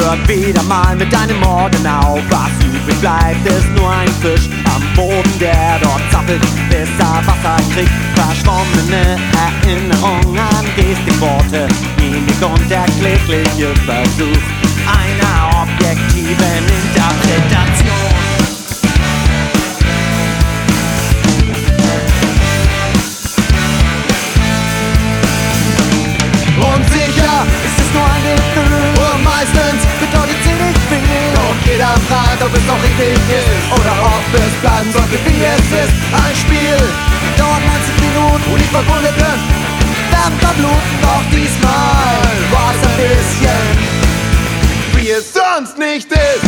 hört wieder mal mit deinem Morgen auf. Was übrig bleibt, ist nur ein Fisch am Boden, der dort zappelt, bis er Wasser kriegt. Verschwommene Erinnerung an Gestikworte, Mimik und der klägliche Versuch einer objektiven Interpretation. Und sicher ist es nur ein Gefühl, und meistens bedeutet sie nicht viel. Doch jeder fragt, ob es noch richtig ist oder ob es bleiben sollte, wie es ist. Ein Spiel, dauert 90 Minuten und die Verbundenen werden verbluten. Doch diesmal war es ein bisschen, wie es sonst nicht ist.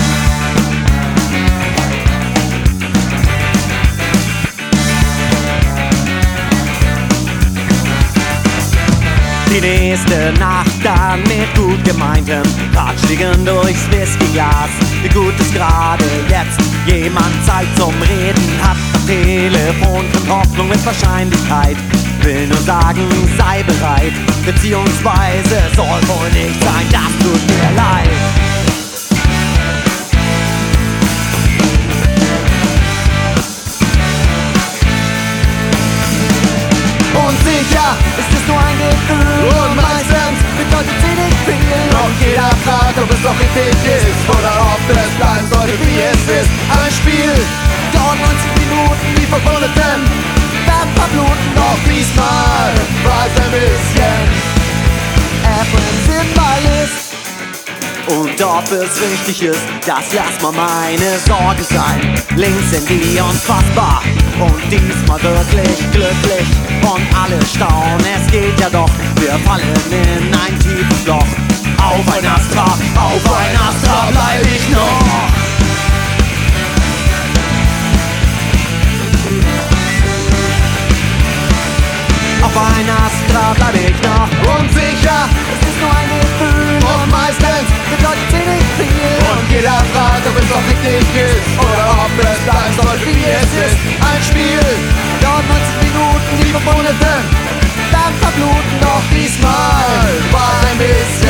Die nächste Nacht dann mit gut gemeintem Ratschlägen durchs Whiskyglas. Wie gut es gerade jetzt jemand Zeit zum Reden hat am Telefon, kommt Hoffnung mit Wahrscheinlichkeit. Will nur sagen, sei bereit, beziehungsweise soll wohl nicht sein, das tut mir leid. Und sicher ist es nur ein Gefühl, und meistens bedeutet sie nicht viel. Doch jeder fragt, ob es doch richtig ist oder ob es bleiben sollte, wie es ist. Ein Spiel, dauert 90 Minuten, die Verbundenen werden verbluten. Doch diesmal war es ein bisschen Sinnball ist. Und ob es richtig ist, das lass mal meine Sorge sein. Links sind die unfassbar und diesmal wirklich glücklich. Und alle staunen, es geht ja doch, wir fallen in ein tiefes Loch. Auf ein Astra bleib ich noch. Auf ein Astra bleib ich noch. Und sicher, es ist nur ein Gefühl, und meistens bedeutet sie nicht viel. Und jeder fragt, ob es doch richtig ist oder ob es bleiben soll, wie es ist. Ein Spiel, dauert 90 Minuten, die Verbundenen werden verbluten. Doch diesmal war ein bisschen